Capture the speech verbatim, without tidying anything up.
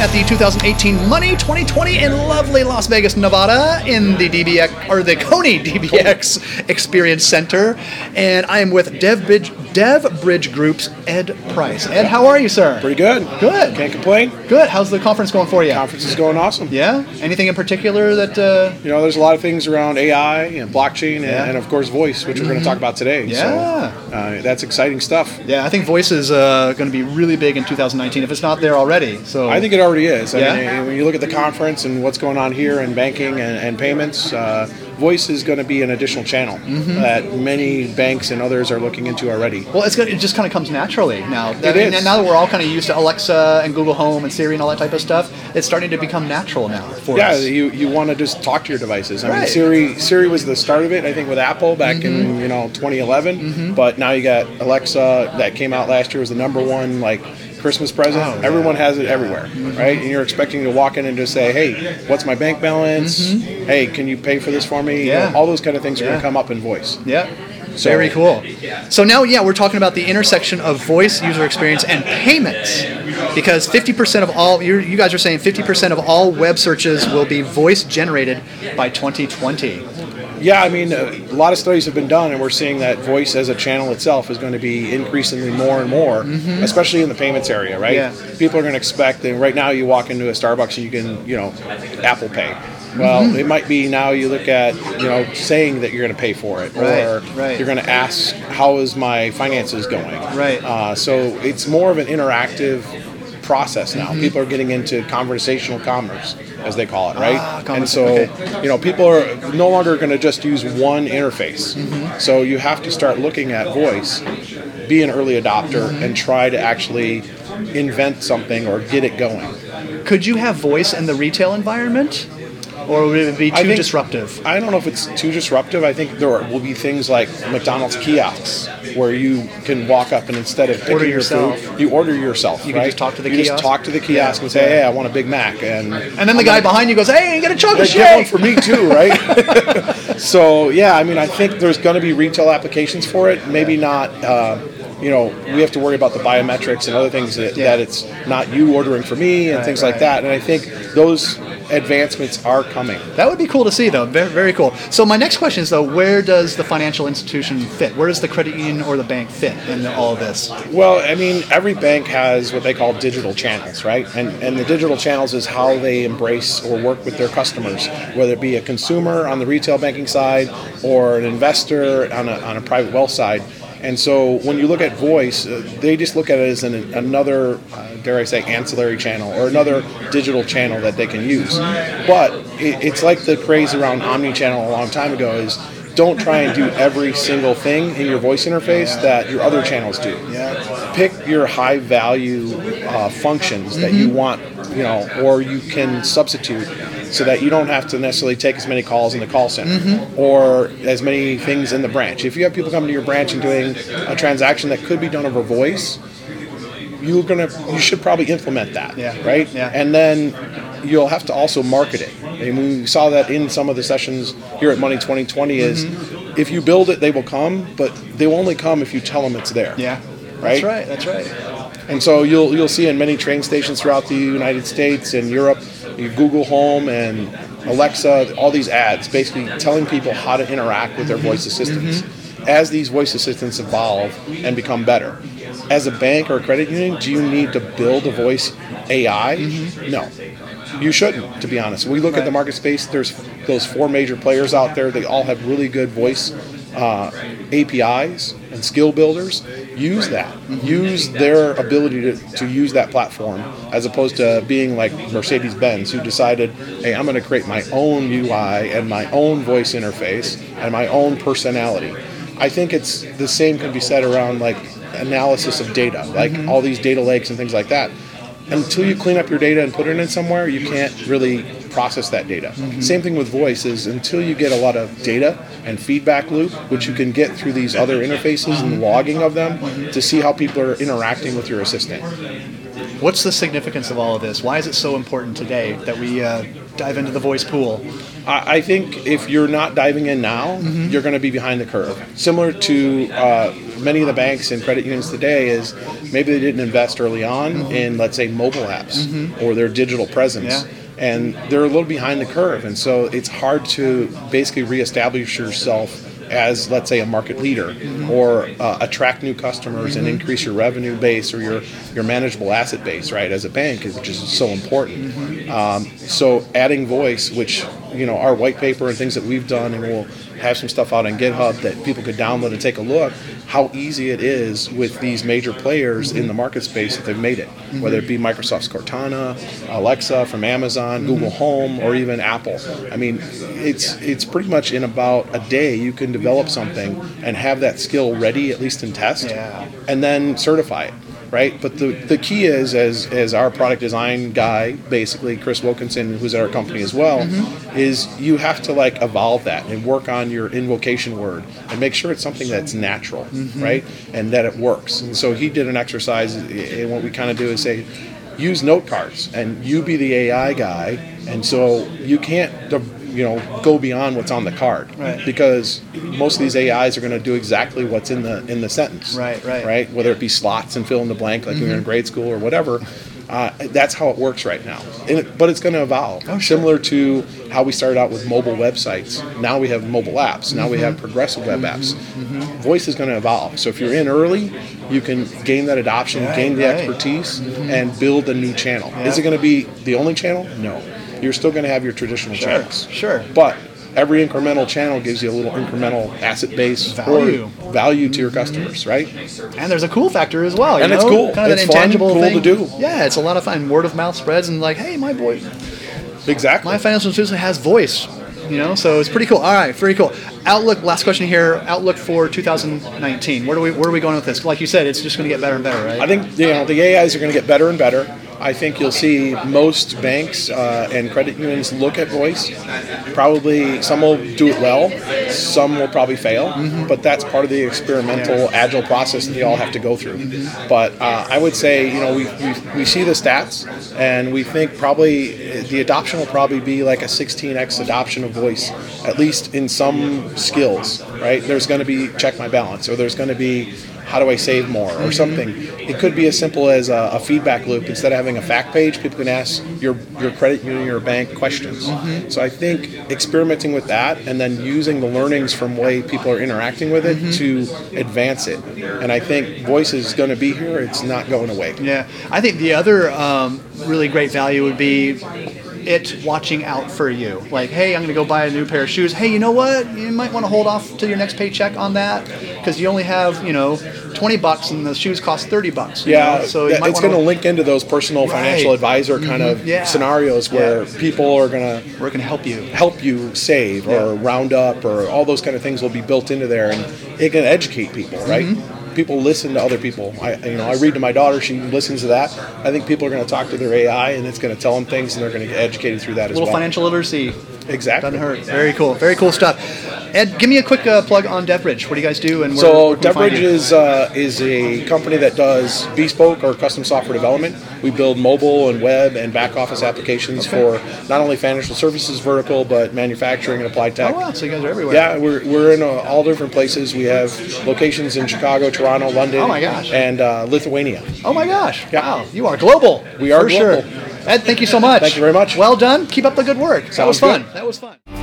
at the two thousand eighteen Money twenty twenty in lovely Las Vegas, Nevada, in the D B X or the Coney D B X Experience Center, and I am with DevBridge, DevBridge Group's Ed Price. Ed, how are you, sir? Pretty good. Good. Can't complain. Good. How's the conference going for you? Conference is going awesome. Yeah. Anything in particular that? Uh... You know, there's a lot of things around A I and blockchain, Yeah. and, and of course voice, which we're going to talk about today. Yeah. So uh, that's exciting stuff. Yeah, I think voice is uh, going to be really big in two thousand nineteen if it's not there already. So I think it already is. I Yeah? mean, when you look at the conference and what's going on here in banking and, and payments, uh, voice is going to be an additional channel that many banks and others are looking into already. Well, it's gonna, it just kind of comes naturally now. I It mean, is. Now that we're all kind of used to Alexa and Google Home and Siri and all that type of stuff, it's starting to become natural now for Yeah, us. you, you want to just talk to your devices. I mean, Right. Siri Siri was the start of it, I think, with Apple back in you know twenty eleven. But now you got Alexa that came out last year, was the number one like Christmas present. Oh, yeah. Everyone has it everywhere, right? And you're expecting to walk in and just say, "Hey, what's my bank balance? Hey, can you pay for this for me?" You Yeah. know, all those kind of things are Yeah. going to come up in voice. Yeah. So- Very cool. So now, yeah, we're talking about the intersection of voice, user experience, and payments. Because fifty percent of all, you you guys are saying fifty percent of all web searches will be voice generated by twenty twenty. Yeah, I mean, a lot of studies have been done, and we're seeing that voice as a channel itself is going to be increasingly more and more, especially in the payments area, right? Yeah. People are going to expect, and right now you walk into a Starbucks and you can, you know, Apple Pay. Well, it might be now you look at, you know, saying that you're going to pay for it, Right, or right. you're going to ask, how is my finances going? Right. Uh, so it's more of an interactive process now. People are getting into conversational commerce, as they call it, right? Ah, and conversa- so, okay. you know, people are no longer going to just use one interface. So you have to start looking at voice, be an early adopter, and try to actually invent something or get it going. Could you have voice in the retail environment? Or would it be I too think- disruptive? I don't know if it's too disruptive. I think there will be things like McDonald's kiosks where you can walk up and instead of picking Order your yourself. food, you order yourself. You can right? just talk to the you kiosk? just talk to the kiosk Yeah. and say, Yeah. "Hey, I want a Big Mac," and And then the guy behind you goes, "Hey, get a chocolate get one shake!" for me too, right? So yeah, I mean, I think there's going to be retail applications for it. Maybe not. Uh, you know, we have to worry about the biometrics and other things that, Yeah. that it's not you ordering for me and Right, things right. like that. And I think those advancements are coming. That would be cool to see, though. Very, very cool. So my next question is, though, where does the financial institution fit? Where does the credit union or the bank fit in all of this? Well, I mean, every bank has what they call digital channels, right? And and the digital channels is how they embrace or work with their customers, whether it be a consumer on the retail banking side or an investor on a, on a private wealth side. And so when you look at voice, uh, they just look at it as an, another, uh, dare I say, ancillary channel or another digital channel that they can use. But it, it's like the craze around omni-channel a long time ago is don't try and do every single thing in your voice interface that your other channels do. Pick your high value uh, functions that you want, you know, or you can substitute so that you don't have to necessarily take as many calls in the call center or as many things in the branch. If you have people coming to your branch and doing a transaction that could be done over voice, you're gonna you should probably implement that, Yeah. right? Yeah. And then you'll have to also market it. And we saw that in some of the sessions here at Money twenty twenty is if you build it, they will come, but they will only come if you tell them it's there. Yeah, Right? that's right. That's right. And so you'll you'll see in many train stations throughout the United States and Europe, you Google Home and Alexa, all these ads basically telling people how to interact with their voice assistants. As these voice assistants evolve and become better, as a bank or a credit union, do you need to build a voice A I? No. You shouldn't, to be honest. We look at the market space, there's those four major players out there. They all have really good voice uh, A P Is and skill builders. Use that. Use their ability to, to use that platform as opposed to being like Mercedes-Benz who decided, hey, I'm going to create my own U I and my own voice interface and my own personality. I think it's the same can be said around like analysis of data, like all these data lakes and things like that. Until you clean up your data and put it in somewhere, you can't really process that data. Same thing with voice is until you get a lot of data and feedback loop, which you can get through these other interfaces and logging of them to see how people are interacting with your assistant. What's the significance of all of this? Why is it so important today that we uh, dive into the voice pool? I I think if you're not diving in now, you're going to be behind the curve. Similar to uh, many of the banks and credit unions today is maybe they didn't invest early on mm-hmm. in, let's say, mobile apps mm-hmm. or their digital presence. Yeah. And they're a little behind the curve. And so it's hard to basically reestablish yourself as, let's say, a market leader mm-hmm. or uh, attract new customers mm-hmm. and increase your revenue base or your, your manageable asset base, right, as a bank, which is so important. Mm-hmm. Um, so adding voice, which, you know, our white paper and things that we've done, and we'll have some stuff out on GitHub that people could download and take a look, how easy it is with these major players mm-hmm. in the market space that they've made it, mm-hmm. whether it be Microsoft's Cortana, Alexa from Amazon, mm-hmm. Google Home, or even Apple. I mean, it's it's pretty much in about a day you can develop something and have that skill ready, at least in test, yeah. and then certify it. Right, but the, the key is, as as our product design guy, basically Chris Wilkinson, who's at our company as well, mm-hmm. is you have to like evolve that and work on your invocation word and make sure it's something that's natural, mm-hmm. right, and that it works. And so he did an exercise, and what we kind of do is say, use note cards, and you be the A I guy, and so you can't, you know, go beyond what's on the card, right. because most of these A Is are going to do exactly what's in the in the sentence, right, right, right. Whether it be slots and fill in the blank, like mm-hmm. when you're in grade school or whatever. Uh, that's how it works right now, and it, but it's going to evolve. Oh, sure. Similar to how we started out with mobile websites. Now we have mobile apps. Now mm-hmm. we have progressive web apps. Mm-hmm. Voice is going to evolve. So if you're in early, you can gain that adoption, right, gain the right. expertise, mm-hmm. and build a new channel. Yeah. Is it going to be the only channel? No. You're still going to have your traditional sure. channels. Sure. But every incremental channel gives you a little incremental asset base value, or value to your customers, right? And there's a cool factor as well. You and know? it's cool. Kind of it's an intangible fun, cool thing. to do. Yeah, it's a lot of fun. Word of mouth spreads, and like, hey, my boy, exactly. my financial institution has voice. You know, so it's pretty cool. All right, very cool. Outlook. Last question here. Outlook for two thousand nineteen. Where do we? Where are we going with this? Like you said, it's just going to get better and better, right? I think you know the A Is are going to get better and better. I think you'll see most banks uh, and credit unions look at voice. Probably some will do it well, some will probably fail, mm-hmm. but that's part of the experimental, yeah. agile process that they all have to go through. Mm-hmm. But uh, I would say, you know, we, we we see the stats, and we think probably the adoption will probably be like a sixteen x adoption of voice, at least in some skills, right? There's going to be check my balance, or there's going to be how do I save more, or something. It could be as simple as a, a feedback loop. Instead of having a fact page, people can ask your, your credit union or bank questions. Mm-hmm. So I think experimenting with that and then using the learnings from way people are interacting with it mm-hmm. to advance it. And I think voice is going to be here. It's not going away. Yeah. I think the other um, really great value would be it watching out for you. Like, hey, I'm going to go buy a new pair of shoes. Hey, you know what? You might want to hold off till your next paycheck on that because you only have, you know, twenty bucks and the shoes cost thirty bucks. Yeah, know? So that, you might it's going to to link into those personal right. financial advisor kind mm-hmm. of yeah. scenarios where yeah. people are going to we're going to help you help you save yeah. or round up, or all those kind of things will be built into there, and it can educate people, right? Mm-hmm. People listen to other people. I, you know, I read to my daughter; she listens to that. I think people are going to talk to their A I, and it's going to tell them things, and they're going to get educated through that as well. Little financial literacy. Exactly. Doesn't hurt. Very cool. Very cool stuff. Ed, give me a quick uh, plug on DevBridge. What do you guys do? And where, so where can we find DevBridge you? is uh, is a company that does bespoke or custom software development. We build mobile and web and back office applications okay. for not only financial services vertical, but manufacturing and applied tech. Oh wow! So you guys are everywhere. Yeah, we're we're in uh, all different places. We have locations in Chicago, Toronto, London. Oh my gosh. And uh, Lithuania. Oh my gosh! Yeah. Wow, you are global. We are for global. Sure. Ed, thank you so much. Thank you very much. Well done. Keep up the good work. That Sounds was fun. good. That was fun.